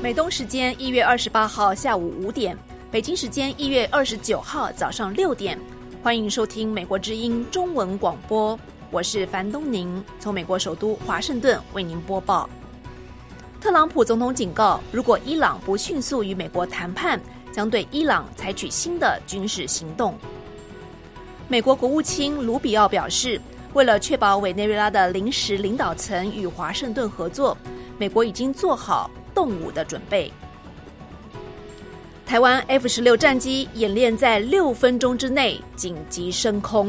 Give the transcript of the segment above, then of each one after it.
美东时间1月28号下午5点，北京时间1月29号早上6点，欢迎收听美国之音中文广播，我是樊东宁，从美国首都华盛顿为您播报。特朗普总统警告，如果伊朗不迅速与美国谈判，将对伊朗采取新的军事行动。美国国务卿卢比奥表示，为了确保委内瑞拉的临时领导层与华盛顿合作，美国已经做好动武的准备。台湾 F-16 战机演练在6分钟之内紧急升空。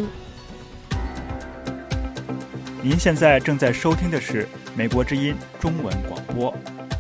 您现在正在收听的是美国之音中文广播。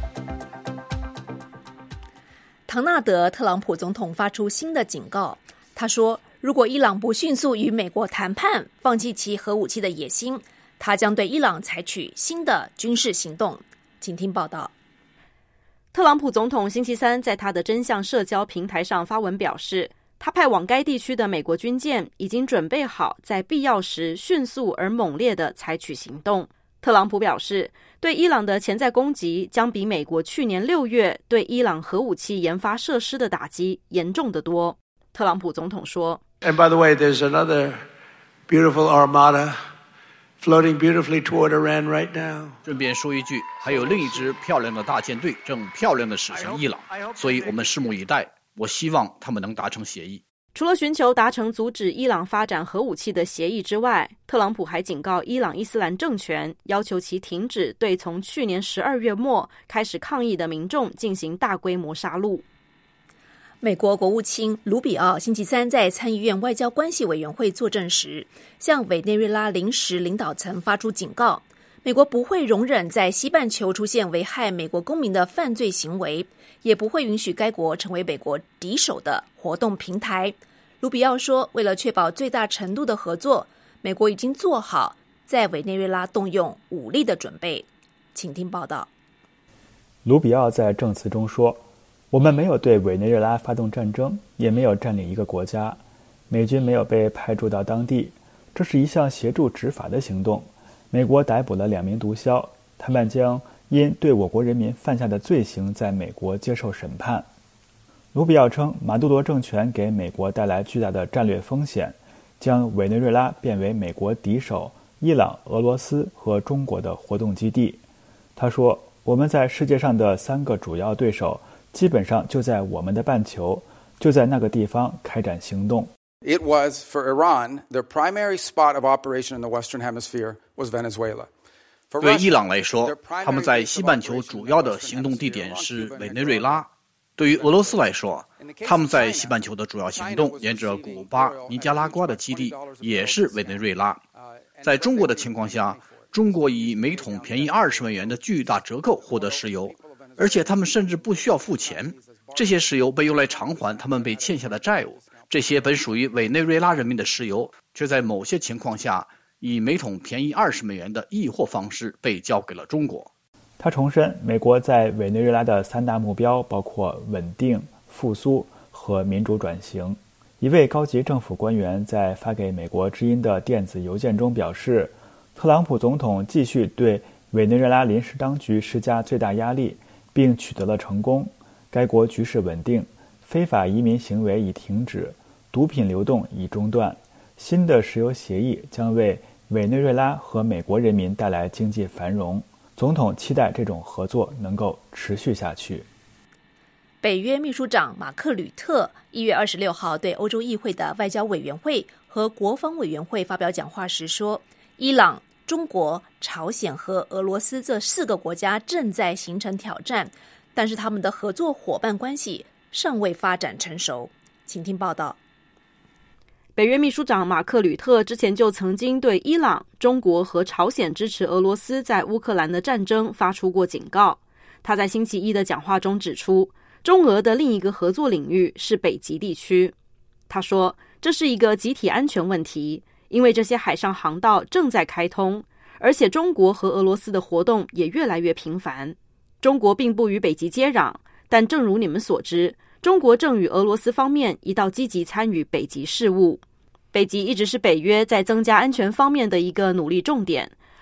唐纳德·特朗普总统发出新的警告，他说，如果伊朗不迅速与美国谈判，放弃其核武器的野心，他将对伊朗采取新的军事行动。请听报道。 特朗普总统星期三在他的真相社交平台上发文表示，他派往该地区的美国军舰已经准备好在必要时迅速而猛烈地采取行动。特朗普表示，对伊朗的潜在攻击将比美国去年6月对伊朗核武器研发设施的打击严重得多。特朗普总统说 And by the way, there's another beautiful armada floating beautifully toward Iran right now. 顺便说一句，还有另一支漂亮的大舰队正漂亮地驶向伊朗，所以我们拭目以待。我希望他们能达成协议。 除了寻求达成阻止伊朗发展核武器的协议之外，特朗普还警告伊朗伊斯兰政权，要求其停止对从去年12月末开始抗议的民众进行大规模杀戮。 美国国务卿卢比奥星期三在参议院外交关系委员会作证时，向委内瑞拉临时领导层发出警告，美国不会容忍在西半球出现危害美国公民的犯罪行为，也不会允许该国成为美国敌手的活动平台。卢比奥说，为了确保最大程度的合作，美国已经做好在委内瑞拉动用武力的准备。请听报道。 卢比奥在证词中说，我们没有对委内瑞拉发动战争，也没有占领一个国家，美军没有被派驻到当地，这是一项协助执法的行动。美国逮捕了2名毒枭，他们将因对我国人民犯下的罪行在美国接受审判。卢比奥称，马杜罗政权给美国带来巨大的战略风险，将委内瑞拉变为美国敌手伊朗、俄罗斯和中国的活动基地。他说，我们在世界上的3个主要对手基本上就在我们的半球，就在那个地方开展行动。 It was for Iran, their primary spot of operation in the Western Hemisphere was Venezuela. 对伊朗来说，他们在西半球主要的行动地点是委内瑞拉。对于俄罗斯来说，他们在西半球的主要行动沿着古巴、尼加拉瓜的基地也是委内瑞拉。在中国的情况下，中国以每桶便宜20美元的巨大折扣获得石油，而且他们甚至不需要付钱，这些石油被用来偿还他们被欠下的债务。这些本属于委内瑞拉人民的石油，却在某些情况下以每桶便宜20美元的易货方式被交给了中国。 他重申，美国在委内瑞拉的3大目标包括稳定、复苏和民主转型。一位高级政府官员在发给美国之音的电子邮件中表示，特朗普总统继续对委内瑞拉临时当局施加最大压力，并取得了成功。该国局势稳定，非法移民行为已停止，毒品流动已中断。新的石油协议将为委内瑞拉和美国人民带来经济繁荣。总统期待这种合作能够持续下去。 北约秘书长马克·吕特1月26号对欧洲议会的外交委员会和国防委员会发表讲话时说，伊朗、中国、朝鲜和俄罗斯这4个国家正在形成挑战，但是他们的合作伙伴关系尚未发展成熟。请听报道。 北约秘书长马克·吕特之前就曾经对伊朗、中国和朝鲜支持俄罗斯在乌克兰的战争发出过警告。他在星期一的讲话中指出，中俄的另一个合作领域是北极地区。他说，这是一个集体安全问题，因为这些海上航道正在开通，而且中国和俄罗斯的活动也越来越频繁。中国并不与北极接壤，但正如你们所知，中国正与俄罗斯方面一道积极参与北极事务。北极一直是北约在增加安全方面的一个努力重点，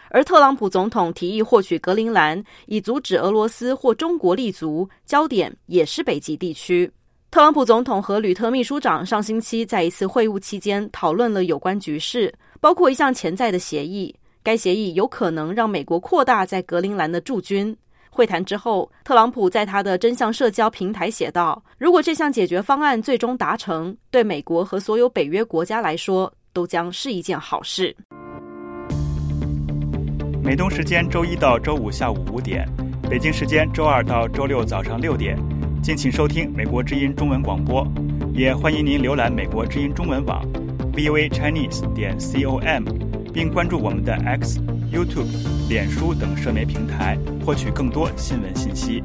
而特朗普总统提议获取格陵兰，以阻止俄罗斯或中国立足，焦点也是北极地区。特朗普总统和吕特秘书长上星期在一次会晤期间讨论了有关局势，包括一项潜在的协议，该协议有可能让美国扩大在格陵兰的驻军。会谈之后，特朗普在他的真相社交平台写道，如果这项解决方案最终达成，对美国和所有北约国家来说都将是一件好事。 美东时间周一到周五下午5点，北京时间周二到周六早上6点，敬请收听美国之音中文广播，也欢迎您浏览美国之音中文网 voachinese.com， 并关注我们的 X、YouTube、脸书等社媒平台，获取更多新闻信息。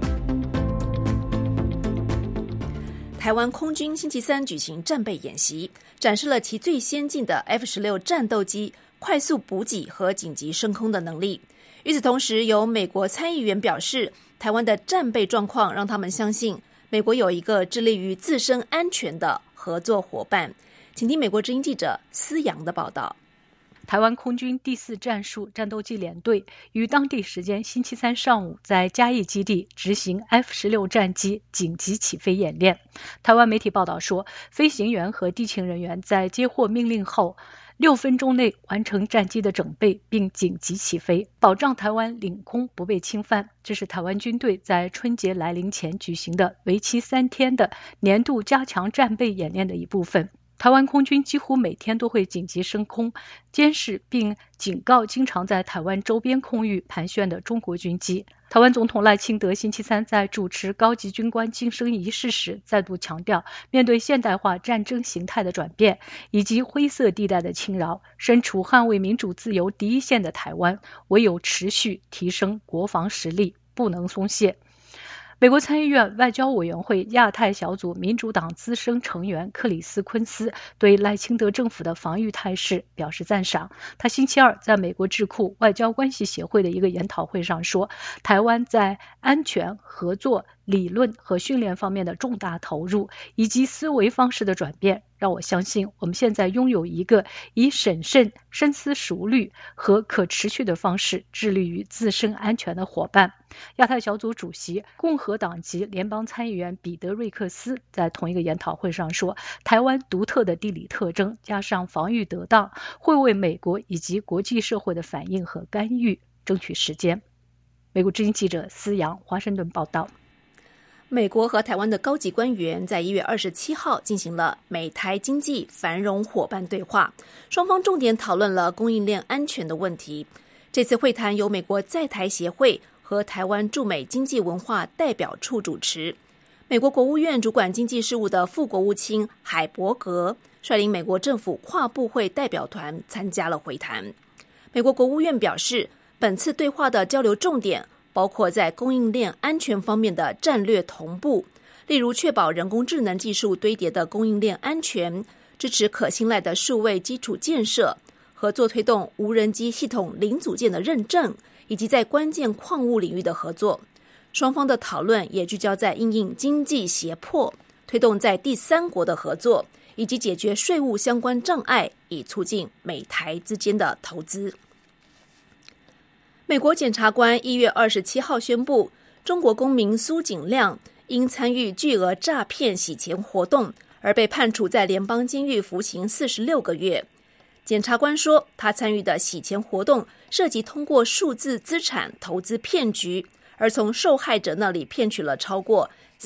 台湾空军星期三举行战备演习，展示了其最先进的 F-16 战斗机快速补给和紧急升空的能力。与此同时，有美国参议员表示，台湾的战备状况让他们相信美国有一个致力于自身安全的合作伙伴。请听美国之音记者思阳的报道。 台湾空军第4战术战斗机联队于当地时间星期三上午在嘉义基地执行 F-16 战机紧急起飞演练。台湾媒体报道说，飞行员和地勤人员在接获命令后6分钟内完成战机的整备并紧急起飞，保障台湾领空不被侵犯。这是台湾军队在春节来临前举行的为期3天的年度加强战备演练的一部分。台湾空军几乎每天都会紧急升空，监视并警告经常在台湾周边空域盘旋的中国军机。台湾总统赖清德星期三在主持高级军官晋升仪式时再度强调，面对现代化战争形态的转变以及灰色地带的侵扰，身处捍卫民主自由第一线的台湾，唯有持续提升国防实力，不能松懈。美国参议院外交委员会亚太小组民主党资深成员克里斯·昆斯对赖清德政府的防御态势表示赞赏。他星期二在美国智库外交关系协会的一个研讨会上说，台湾在安全、合作、理论和训练方面的重大投入，以及思维方式的转变，让我相信我们现在拥有一个以审慎、深思熟虑和可持续的方式致力于自身安全的伙伴。亚太小组主席共和党籍联邦参议员彼得·瑞克斯在同一个研讨会上说，台湾独特的地理特征加上防御得当，会为美国以及国际社会的反应和干预争取时间。美国之音记者思阳华盛顿报道。 美国和台湾的高级官员在1月27号进行了美台经济繁荣伙伴对话，双方重点讨论了供应链安全的问题。这次会谈由美国在台协会和台湾驻美经济文化代表处主持。美国国务院主管经济事务的副国务卿海伯格率领美国政府跨部会代表团参加了会谈。美国国务院表示，本次对话的交流重点包括在供应链安全方面的战略同步，例如确保人工智能技术堆叠的供应链安全，支持可信赖的数位基础建设，合作推动无人机系统零组件的认证，以及在关键矿物领域的合作。双方的讨论也聚焦在因应经济胁迫，推动在第三国的合作，以及解决税务相关障碍，以促进美台之间的投资。美国检察官1月27号宣布，中国公民苏景亮因参与巨额诈骗洗钱活动而被判处在联邦监狱服刑46个月。检察官说，他参与的洗钱活动涉及通过数字资产投资骗局，而从受害者那里骗取了超过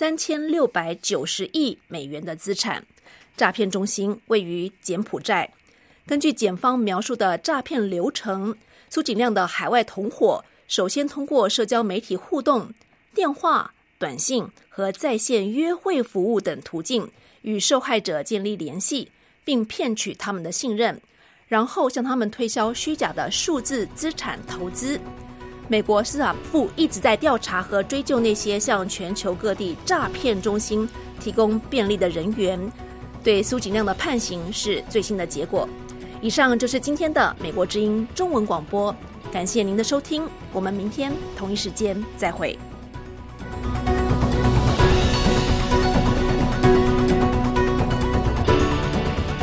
3690亿美元的资产。诈骗中心位于柬埔寨。根据检方描述的诈骗流程，苏景亮的海外同伙首先通过社交媒体互动、电话、短信和在线约会服务等途径与受害者建立联系，并骗取他们的信任，然后向他们推销虚假的数字资产投资。美国司法部一直在调查和追究那些向全球各地诈骗中心提供便利的人员。对苏景亮的判刑是最新的结果。以上就是今天的美国之音中文广播，感谢您的收听，我们明天同一时间再会。